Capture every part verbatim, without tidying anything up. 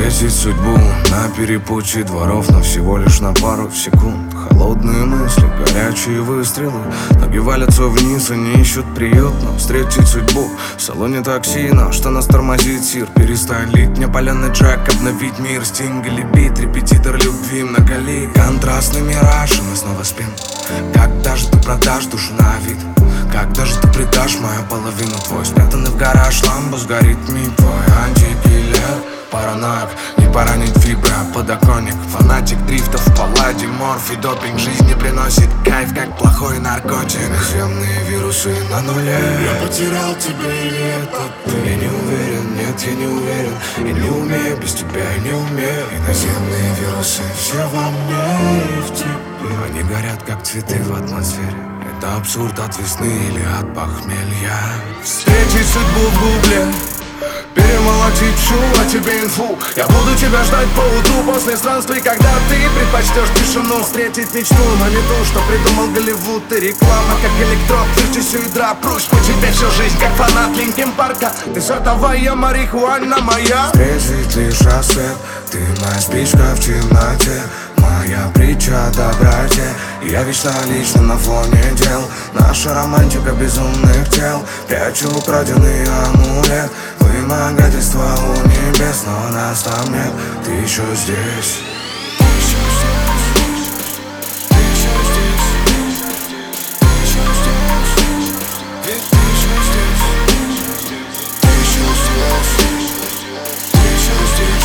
Встретить судьбу на перепутье дворов, но всего лишь на пару секунд. Холодные мысли, горячие выстрелы, ноги валятся вниз, они ищут приют. Но встретить судьбу в салоне такси, но что нас тормозит сир? Перестань лить мне паленый джек, обновить мир. Стинг или бит, репетитор любви многолик. Контрастный мираж, и мы снова спим. Когда же ты продашь душу на вид? Когда же ты предашь мою половину? Твой спрятанный в гараж ламбу сгорит миг. Твой антикиллер, параноик, не поранить фибры, а подоконник. Фанатик дрифтов, палладий, морфий, допинг. Жизни приносит кайф, как плохой наркотик. Наземные вирусы на нуле. Я потерял тебя или это ты? Я не уверен, нет, я не уверен. Я не умею, без тебя я не умею. И наземные вирусы все во мне и в тебе. Они горят, как цветы в атмосфере. Это абсурд от весны или от похмелья. Встретить судьбу в гугле, перемолотить всю о тебе инфу. Я буду тебя ждать по утру после странствий, когда ты предпочтешь тишину. Встретить мечту, но не ту, что придумал Голливуд. И реклама, как электрод, вертись и драпрусь. По тебе всю жизнь, как фанат Линкин Парка. Ты сотовая марихуана моя. Встретить лишь рассвет, ты моя спичка в темноте. Моя притча о доброте. Я вечно лично на фоне дел. Наша романтика безумных тел. Прячу украденный амулет. Вымогательство у небес, но нас там нет. Ты еще здесь. Ты еще здесь. Ты еще здесь. Ты еще здесь. Ты еще здесь. Ты еще здесь. Ты еще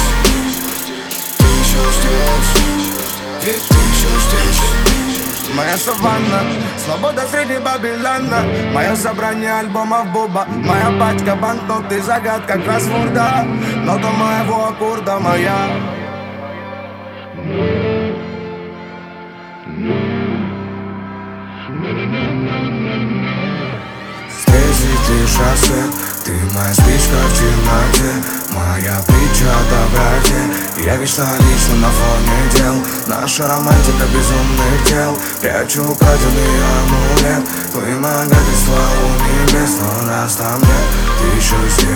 здесь. Ты еще здесь. Ты еще здесь. Моя саванна, свобода среди Бабилана. Мое собрание альбомов Буба. Моя пачка банкноты, загадка кроссворда. Нота моего аккорда моя. Встретить лишь рассвет, ты моя спичка в темноте. Моя притча о доброте. Я вечно лично на фоне дел. Наша романтика безумных тел. Прячу украденный амулет. Вымогательство у небес, но нас там нет. Ты еще здесь.